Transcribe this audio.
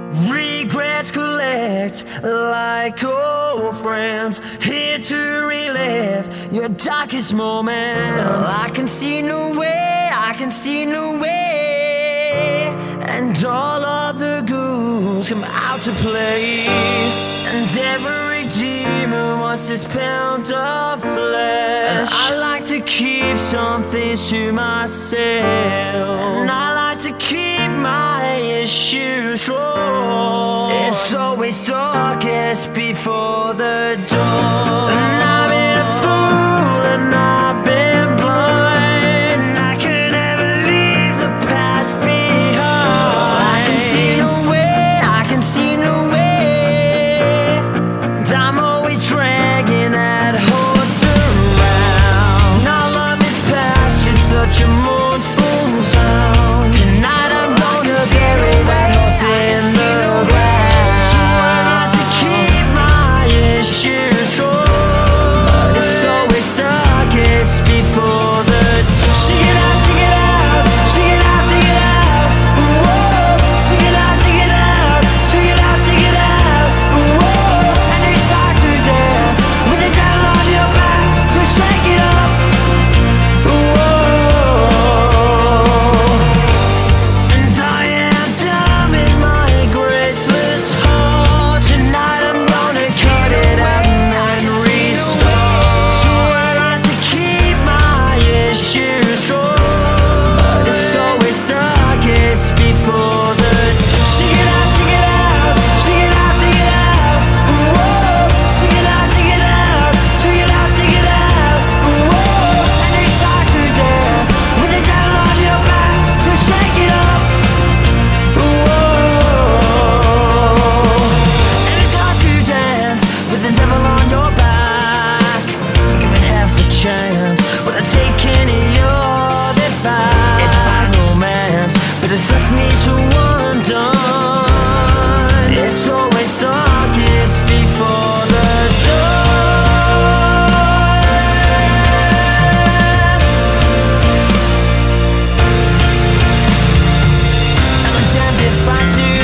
Regrets collect like old friends, here to relive your darkest moments. I can see no way, I can see no way, and all of the ghouls come out to play, and every demon wants his pound of flesh. And I like to keep some things to myself, and I like to keep my issues raw. It's always darkest before the dawn, and I've been a fool and I've been blind. I could never leave the past behind. I can see no way, I can see no way, and I'm always dragging that horse around. All of his past, just such a mournful sound. Tonight I'm gonna bury that horse in the ground. So I like to keep my issues strong, but it's always darkest before the dawn. Shake it out, shake it out, shake it out, shake it out. Whoa, shake it out, shake it out, shake it out, shake it out. Whoa, and it's hard to dance with the devil on your back, so shake it up. Whoa. And I am done with my graceless heart. Tonight I'm gonna cut it out and restart. So I like to keep my issues strong, but it's always darkest before the dawn. Shake it out, shake it out, shake it out, shake it out. Whoa, shake it out, shake it out, shake it out, shake it out. Whoa, and it's hard to dance with the devil on your back, so shake it up. And it's hard to dance with the devil on your back. Given half a chance, would I take any of it back? It's a fine romance, but it's left me so undone. It's always darkest before the dawn. I'm damned if I do,